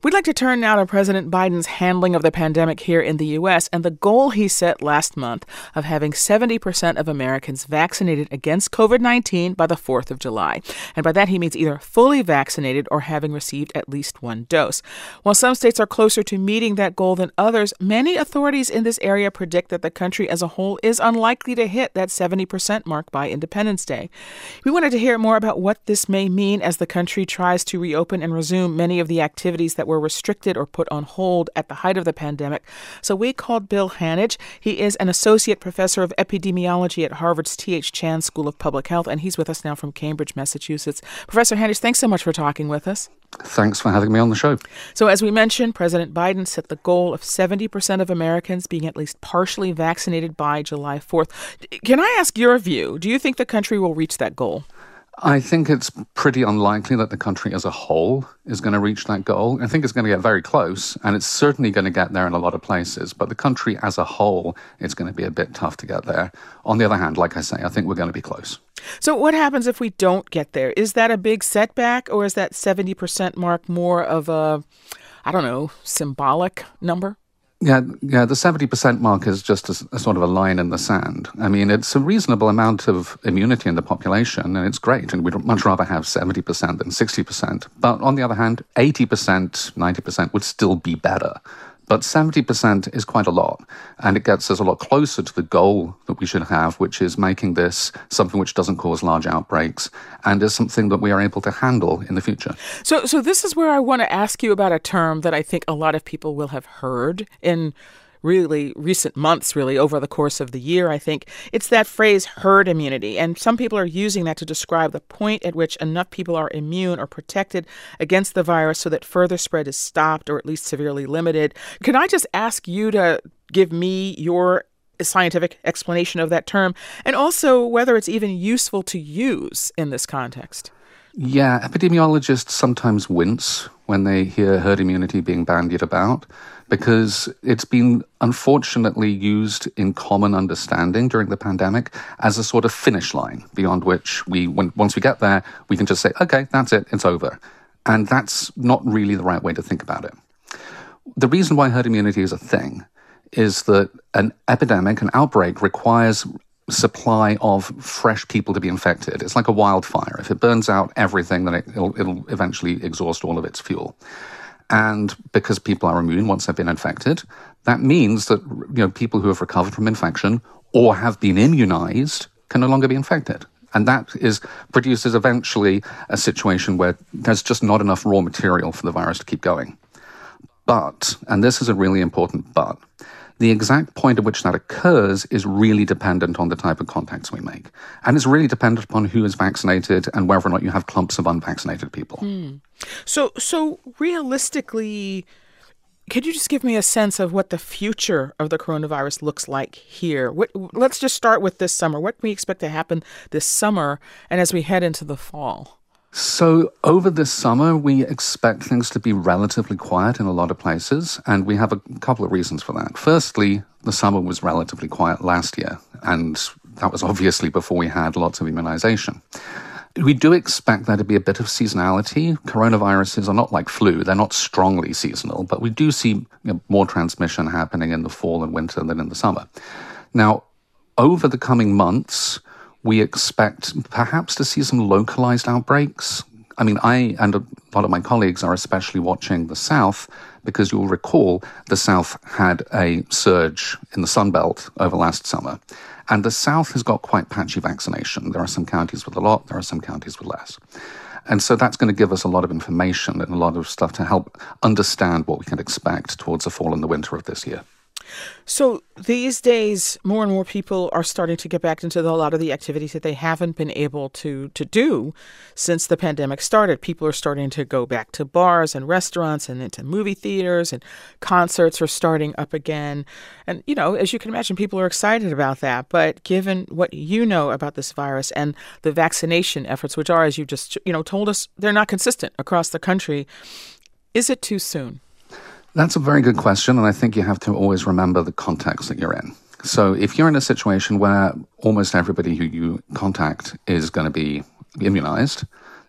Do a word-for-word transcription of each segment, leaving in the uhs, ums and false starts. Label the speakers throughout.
Speaker 1: We'd like to turn now to President Biden's handling of the pandemic here in the U S and the goal he set last month of having seventy percent of Americans vaccinated against covid nineteen by the fourth of July. And by that, he means either fully vaccinated or having received at least one dose. While some states are closer to meeting that goal than others, many authorities in this area predict that the country as a whole is unlikely to hit that seventy percent mark by Independence Day. We wanted to hear more about what this may mean as the country tries to reopen and resume many of the activities that were restricted or put on hold at the height of the pandemic. So we called Bill Hanage. He is an associate professor of epidemiology at Harvard's T H Chan School of Public Health, and he's with us now from Cambridge, Massachusetts. Professor Hanage, thanks so much for talking with us.
Speaker 2: Thanks for having me on the show.
Speaker 1: So as we mentioned, President Biden set the goal of seventy percent of Americans being at least partially vaccinated by July fourth. Can I ask your view? Do you think the country will reach that goal?
Speaker 2: I think it's pretty unlikely that the country as a whole is going to reach that goal. I think it's going to get very close, and it's certainly going to get there in a lot of places. But the country as a whole, it's going to be a bit tough to get there. On the other hand, like I say, I think we're going to be close.
Speaker 1: So what happens if we don't get there? Is that a big setback, or is that seventy percent mark more of a, I don't know, symbolic number?
Speaker 2: Yeah, yeah. The seventy percent mark is just a, a sort of a line in the sand. I mean, it's a reasonable amount of immunity in the population, and it's great. And we'd much rather have seventy percent than sixty percent. But on the other hand, eighty percent, ninety percent would still be better. But seventy percent is quite a lot, and it gets us a lot closer to the goal that we should have, which is making this something which doesn't cause large outbreaks and is something that we are able to handle in the future.
Speaker 1: So so this is where I want to ask you about a term that I think a lot of people will have heard in really recent months, really, over the course of the year, I think. It's that phrase herd immunity. And some people are using that to describe the point at which enough people are immune or protected against the virus so that further spread is stopped or at least severely limited. Can I just ask you to give me your scientific explanation of that term, and also whether it's even useful to use in this context?
Speaker 2: Yeah, epidemiologists sometimes wince when they hear herd immunity being bandied about, because it's been unfortunately used in common understanding during the pandemic as a sort of finish line beyond which we, when, once we get there, we can just say, okay, that's it, it's over. And that's not really the right way to think about it. The reason why herd immunity is a thing is that an epidemic, an outbreak, requires supply of fresh people to be infected. It's like a wildfire. If it burns out everything, then it, it'll, it'll eventually exhaust all of its fuel. And because people are immune once they've been infected, that means that, you know, people who have recovered from infection or have been immunized can no longer be infected. And that is produces eventually a situation where there's just not enough raw material for the virus to keep going. But, and this is a really important but, the exact point at which that occurs is really dependent on the type of contacts we make. And it's really dependent upon who is vaccinated and whether or not you have clumps of unvaccinated people.
Speaker 1: Hmm. So, so realistically, could you just give me a sense of what the future of the coronavirus looks like here? What, let's just start with this summer. What do we expect to happen this summer and as we head into the fall?
Speaker 2: So over this summer, we expect things to be relatively quiet in a lot of places, and we have a couple of reasons for that. Firstly, the summer was relatively quiet last year, and that was obviously before we had lots of immunization. We do expect there to be a bit of seasonality. Coronaviruses are not like flu. They're not strongly seasonal, but we do see, you know, more transmission happening in the fall and winter than in the summer. Now, over the coming months, we expect perhaps to see some localized outbreaks. I mean, I and a lot of my colleagues are especially watching the South because you'll recall the South had a surge in the Sun Belt over last summer. And the South has got quite patchy vaccination. There are some counties with a lot, there are some counties with less. And so that's going to give us a lot of information and a lot of stuff to help understand what we can expect towards the fall and the winter of this year.
Speaker 1: So these days, more and more people are starting to get back into the, a lot of the activities that they haven't been able to to do since the pandemic started. People are starting to go back to bars and restaurants and into movie theaters, and concerts are starting up again. And, you know, as you can imagine, people are excited about that. But given what you know about this virus and the vaccination efforts, which are, as you just, you know, told us, they're not consistent across the country, is it too soon?
Speaker 2: That's a very good question, and I think you have to always remember the context that you're in. So if you're in a situation where almost everybody who you contact is going to be immunized,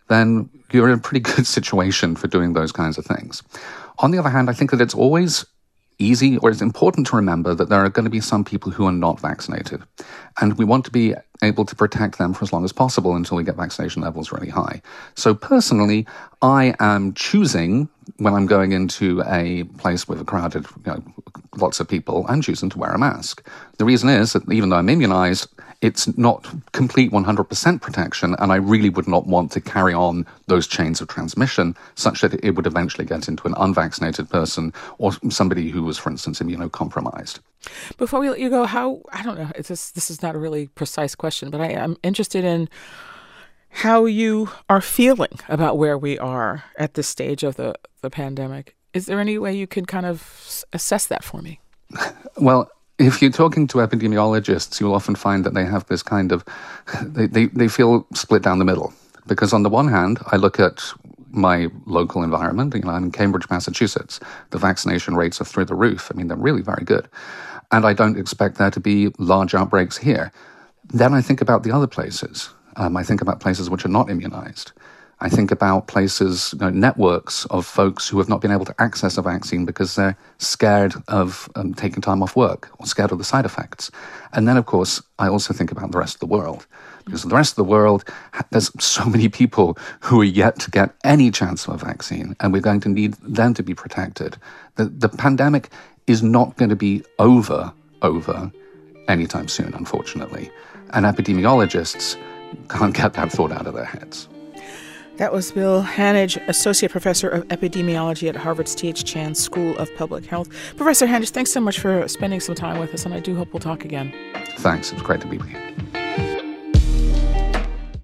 Speaker 2: then you're in a pretty good situation for doing those kinds of things. On the other hand, I think that it's always easy, or it's important to remember that there are going to be some people who are not vaccinated. And we want to be able to protect them for as long as possible until we get vaccination levels really high. So personally, I am choosing, when I'm going into a place with a crowded, you know, lots of people, I'm choosing to wear a mask. The reason is that even though I'm immunized, it's not complete one hundred percent protection, and I really would not want to carry on those chains of transmission such that it would eventually get into an unvaccinated person or somebody who was, for instance, immunocompromised.
Speaker 1: Before we let you go, how, I don't know, it's just, this is not a really precise question, but I am interested in how you are feeling about where we are at this stage of the, the pandemic. Is there any way you can kind of assess that for me?
Speaker 2: Well, if you're talking to epidemiologists, you'll often find that they have this kind of, they, they, they feel split down the middle. Because on the one hand, I look at my local environment, you know, I'm in Cambridge, Massachusetts. The vaccination rates are through the roof. I mean, they're really very good. And I don't expect there to be large outbreaks here. Then I think about the other places. Um, I think about places which are not immunized. I think about places, you know, networks of folks who have not been able to access a vaccine because they're scared of um, taking time off work or scared of the side effects. And then, of course, I also think about the rest of the world. Because the rest of the world, there's so many people who are yet to get any chance of a vaccine, and we're going to need them to be protected. The, the pandemic is not going to be over, over anytime soon, unfortunately. And epidemiologists can't get that thought out of their heads.
Speaker 1: That was Bill Hanage, Associate Professor of Epidemiology at Harvard's T H Chan School of Public Health. Professor Hanage, thanks so much for spending some time with us, and I do hope we'll talk again.
Speaker 2: Thanks. It was great to be with you.